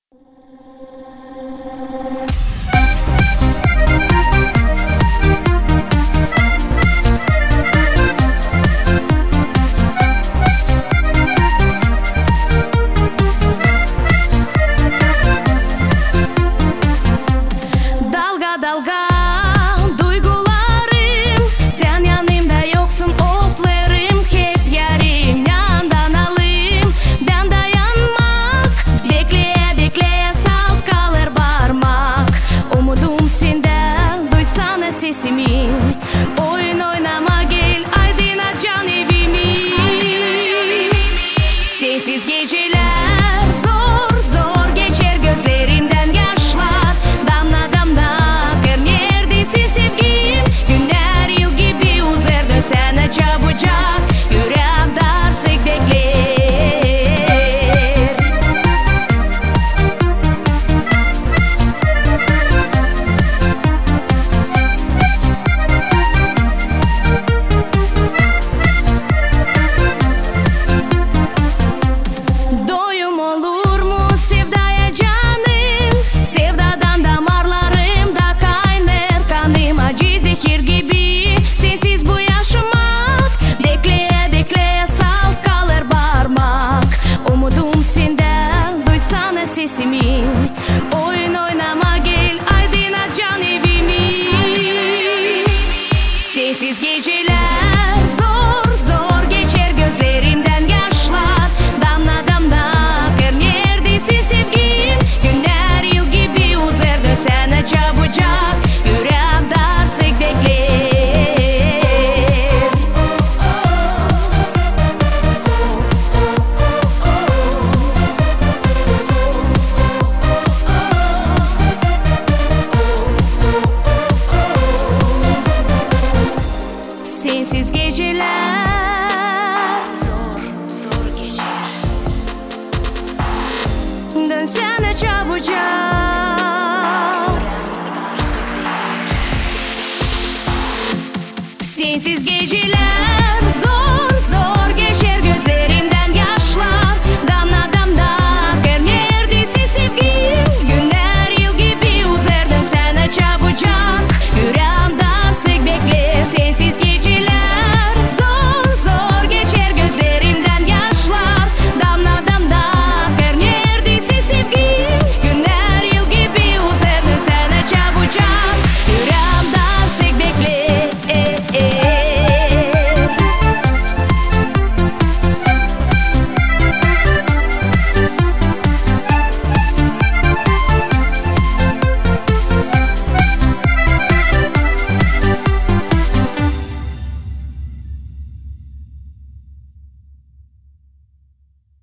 Oyun oynama gel Aydın'a can evimi. Sensiz geceler zor zor geçer, gözlerimden yaşlar damla damla akar. Neredesin sevgilim, günler yıl gibi uzar, dönsene çabucak, yüreğim darsık bekler. Oyun oynama gel Aydın'a can evimi. Sensiz geceler zor zor geçer, gözlerimden yaşlar damla damla akar. Neredesin sevgilim, günler yıl gibi uzar, dönsene çabucak, yüreğim darsık bekler. Sensiz geceler zor zor geçer, dönsene çabucak. Sensiz geceler